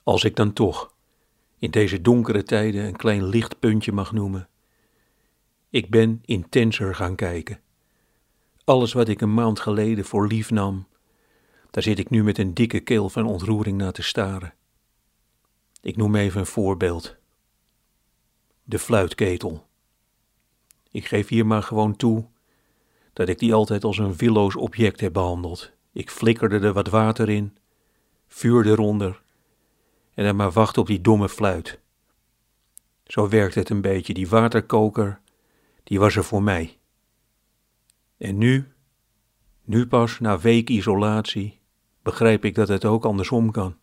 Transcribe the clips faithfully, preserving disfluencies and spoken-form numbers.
Als ik dan toch in deze donkere tijden een klein lichtpuntje mag noemen. Ik ben intenser gaan kijken. Alles wat ik een maand geleden voor lief nam, daar zit ik nu met een dikke keel van ontroering naar te staren. Ik noem even een voorbeeld. De fluitketel. Ik geef hier maar gewoon toe dat ik die altijd als een willoos object heb behandeld. Ik flikkerde er wat water in, vuurde eronder en dan maar wacht op die domme fluit. Zo werkt het een beetje. Die waterkoker, die was er voor mij. En nu, nu pas na weken isolatie, begrijp ik dat het ook andersom kan.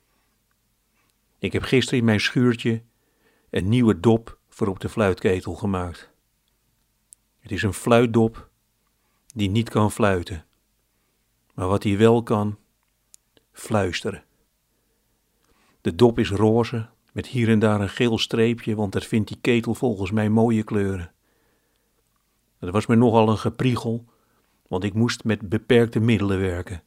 Ik heb gisteren in mijn schuurtje een nieuwe dop voor op de fluitketel gemaakt. Het is een fluitdop die niet kan fluiten, maar wat hij wel kan, fluisteren. De dop is roze, met hier en daar een geel streepje, want dat vindt die ketel volgens mij mooie kleuren. Dat was me nogal een gepriegel, want ik moest met beperkte middelen werken.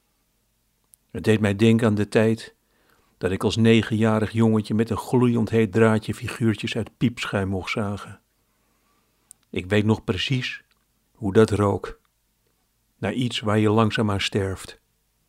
Het deed mij denken aan de tijd dat ik als negenjarig jongetje met een gloeiend heet draadje figuurtjes uit piepschuim mocht zagen. Ik weet nog precies hoe dat rook, naar iets waar je langzaam aan sterft.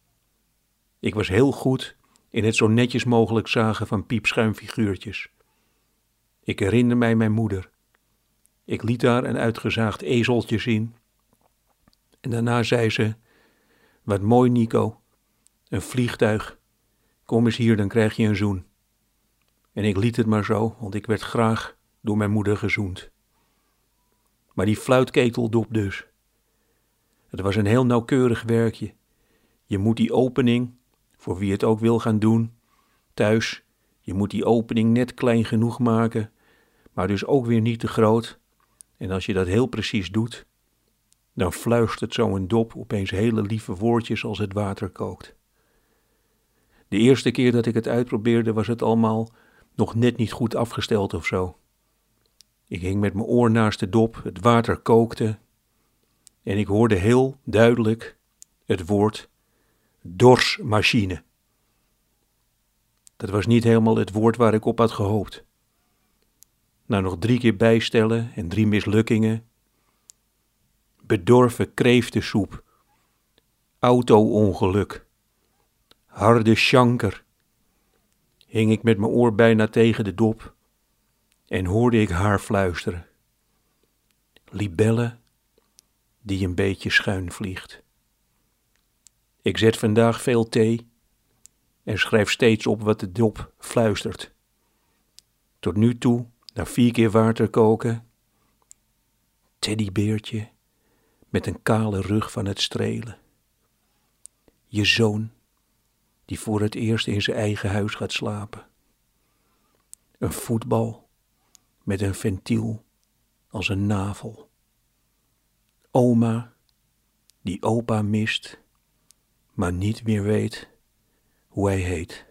Ik was heel goed in het zo netjes mogelijk zagen van piepschuimfiguurtjes. Ik herinner mij mijn moeder. Ik liet haar een uitgezaagd ezeltje zien. En daarna zei ze, wat mooi Nico, een vliegtuig, kom eens hier, dan krijg je een zoen. En ik liet het maar zo, want ik werd graag door mijn moeder gezoend. Maar die fluitketeldop dus. Het was een heel nauwkeurig werkje. Je moet die opening, voor wie het ook wil gaan doen, thuis, je moet die opening net klein genoeg maken, maar dus ook weer niet te groot. En als je dat heel precies doet, dan fluistert zo'n dop opeens hele lieve woordjes als het water kookt. De eerste keer dat ik het uitprobeerde was het allemaal nog net niet goed afgesteld of zo. Ik hing met mijn oor naast de dop, het water kookte en ik hoorde heel duidelijk het woord dorsmachine. Dat was niet helemaal het woord waar ik op had gehoopt. Na nog drie keer bijstellen en drie mislukkingen, bedorven kreeftensoep, auto-ongeluk, harde sjanker, hing ik met mijn oor bijna tegen de dop en hoorde ik haar fluisteren. Libelle die een beetje schuin vliegt. Ik zet vandaag veel thee en schrijf steeds op wat de dop fluistert. Tot nu toe, na vier keer water koken, teddybeertje met een kale rug van het strelen. Je zoon die voor het eerst in zijn eigen huis gaat slapen. Een voetbal met een ventiel als een navel. Oma die opa mist, maar niet meer weet hoe hij heet.